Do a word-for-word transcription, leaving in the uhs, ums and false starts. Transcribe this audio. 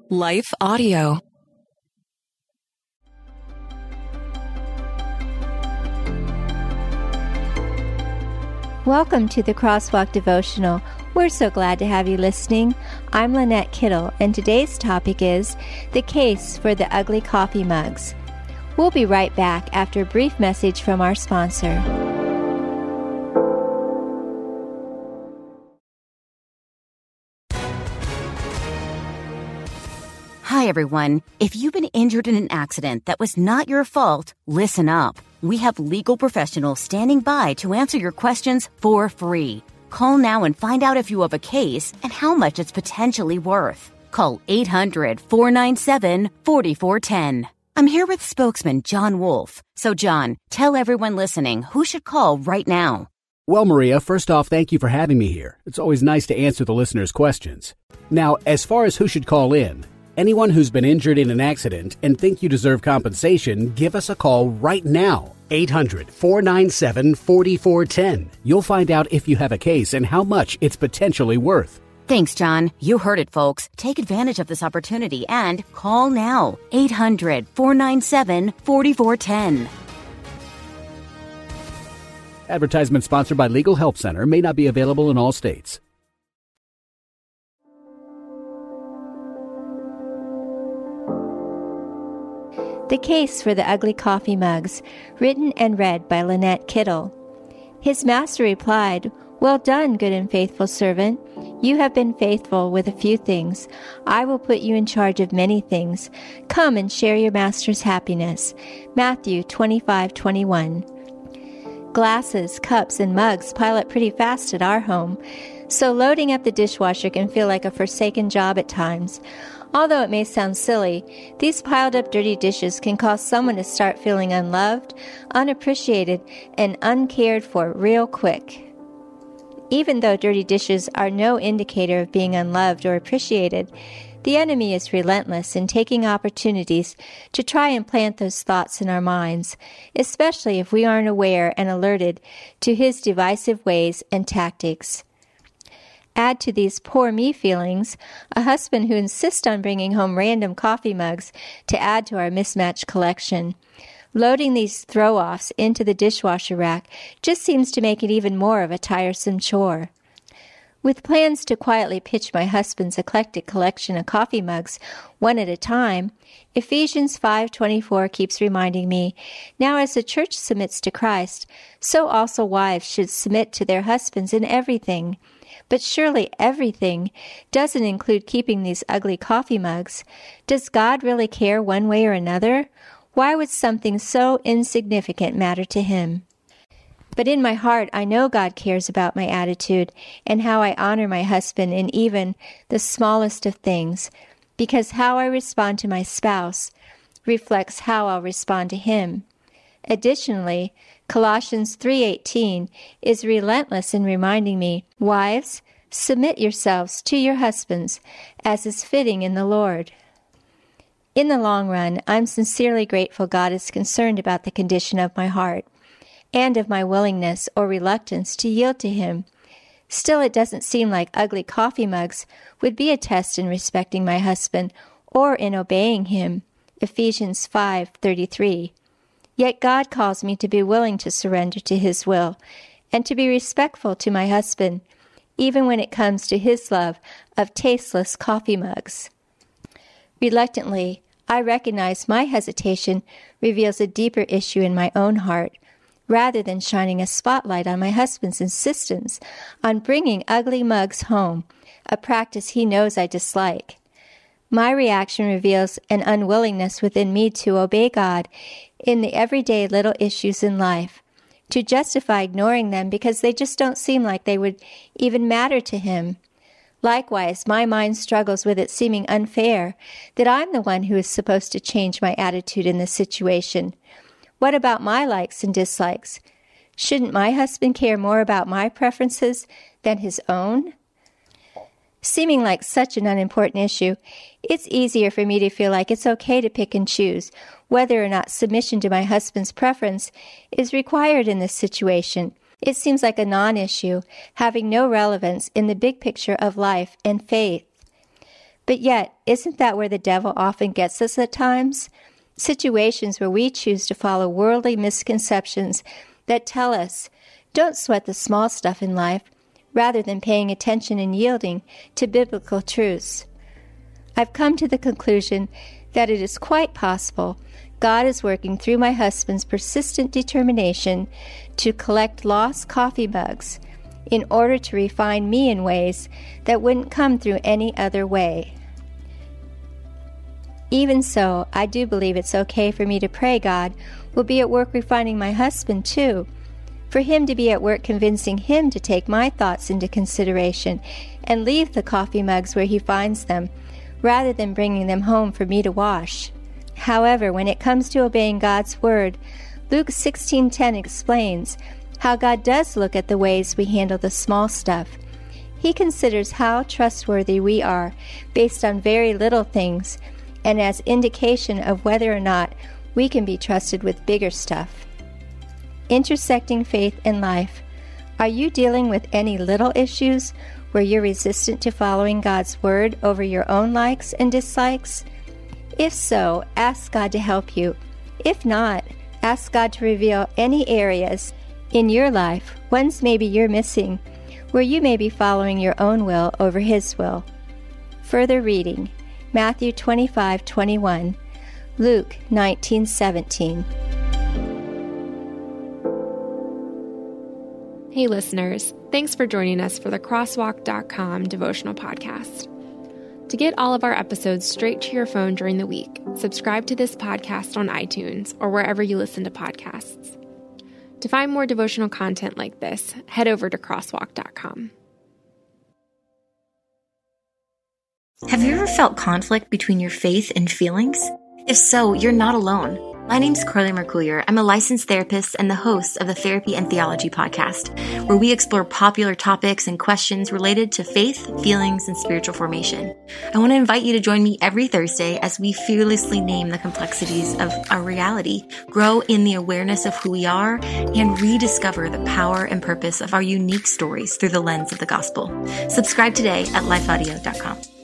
Life Audio. Welcome to the Crosswalk Devotional. We're so glad to have you listening. I'm Lynette Kittle, and today's topic is the case for the ugly coffee mugs. We'll be right back after a brief message from our sponsor. Hi, everyone. If you've been injured in an accident that was not your fault, listen up. We have legal professionals standing by to answer your questions for free. Call now and find out if you have a case and how much it's potentially worth. Call eight hundred, four nine seven, four four one zero. I'm here with spokesman John Wolf. So, John, tell everyone listening who should call right now. Well, Maria, first off, thank you for having me here. It's always nice to answer the listeners' questions. Now, as far as who should call in, anyone who's been injured in an accident and think you deserve compensation, give us a call right now. eight hundred, four nine seven, four four one zero. You'll find out if you have a case and how much it's potentially worth. Thanks, John. You heard it, folks. Take advantage of this opportunity and call now. eight hundred, four nine seven, four four one zero. Advertisement sponsored by Legal Help Center. May not be available in all states. The Case for the Ugly Coffee Mugs, written and read by Lynette Kittle. His master replied, "Well done, good and faithful servant. You have been faithful with a few things. I will put you in charge of many things. Come and share your master's happiness." Matthew twenty-five twenty-one. Glasses, cups, and mugs pile up pretty fast at our home, so loading up the dishwasher can feel like a forsaken job at times. Although it may sound silly, these piled-up dirty dishes can cause someone to start feeling unloved, unappreciated, and uncared for real quick. Even though dirty dishes are no indicator of being unloved or appreciated, the enemy is relentless in taking opportunities to try and plant those thoughts in our minds, especially if we aren't aware and alerted to his divisive ways and tactics. Add to these poor me feelings a husband who insists on bringing home random coffee mugs to add to our mismatched collection. Loading these throw-offs into the dishwasher rack just seems to make it even more of a tiresome chore. With plans to quietly pitch my husband's eclectic collection of coffee mugs one at a time, Ephesians five twenty-four keeps reminding me, "Now as the church submits to Christ, so also wives should submit to their husbands in everything." But surely everything doesn't include keeping these ugly coffee mugs. Does God really care one way or another? Why would something so insignificant matter to him? But in my heart, I know God cares about my attitude and how I honor my husband in even the smallest of things, because how I respond to my spouse reflects how I'll respond to him. Additionally, Colossians three eighteen is relentless in reminding me, "Wives, submit yourselves to your husbands, as is fitting in the Lord." In the long run, I'm sincerely grateful God is concerned about the condition of my heart and of my willingness or reluctance to yield to him. Still, it doesn't seem like ugly coffee mugs would be a test in respecting my husband or in obeying him. Ephesians five thirty-three. Yet God calls me to be willing to surrender to his will and to be respectful to my husband, even when it comes to his love of tasteless coffee mugs. Reluctantly, I recognize my hesitation reveals a deeper issue in my own heart, rather than shining a spotlight on my husband's insistence on bringing ugly mugs home, a practice he knows I dislike. My reaction reveals an unwillingness within me to obey God in the everyday little issues in life, to justify ignoring them because they just don't seem like they would even matter to him. Likewise, my mind struggles with it seeming unfair that I'm the one who is supposed to change my attitude in this situation. What about my likes and dislikes? Shouldn't my husband care more about my preferences than his own? Seeming like such an unimportant issue, it's easier for me to feel like it's okay to pick and choose whether or not submission to my husband's preference is required in this situation. It seems like a non-issue, having no relevance in the big picture of life and faith. But yet, isn't that where the devil often gets us at times? Situations where we choose to follow worldly misconceptions that tell us, don't sweat the small stuff in life, rather than paying attention and yielding to biblical truths. I've come to the conclusion that it is quite possible God is working through my husband's persistent determination to collect lost coffee mugs in order to refine me in ways that wouldn't come through any other way. Even so, I do believe it's okay for me to pray God will be at work refining my husband too, for him to be at work convincing him to take my thoughts into consideration and leave the coffee mugs where he finds them, rather than bringing them home for me to wash. However, when it comes to obeying God's word, Luke sixteen ten explains how God does look at the ways we handle the small stuff. He considers how trustworthy we are based on very little things, and as indication of whether or not we can be trusted with bigger stuff. Intersecting faith and life. Are you dealing with any little issues where you're resistant to following God's word over your own likes and dislikes? If so, ask God to help you. If not, ask God to reveal any areas in your life, ones maybe you're missing, where you may be following your own will over His will. Further reading, Matthew twenty-five twenty-one, Luke nineteen seventeen. Hey listeners, thanks for joining us for the crosswalk dot com devotional podcast. To get all of our episodes straight to your phone during the week, subscribe to this podcast on iTunes or wherever you listen to podcasts. To find more devotional content like this, head over to crosswalk dot com. Have you ever felt conflict between your faith and feelings? If so, you're not alone. My name's Carly Mercoulier. I'm a licensed therapist and the host of the Therapy and Theology podcast, where we explore popular topics and questions related to faith, feelings, and spiritual formation. I want to invite you to join me every Thursday as we fearlessly name the complexities of our reality, grow in the awareness of who we are, and rediscover the power and purpose of our unique stories through the lens of the gospel. Subscribe today at life audio dot com.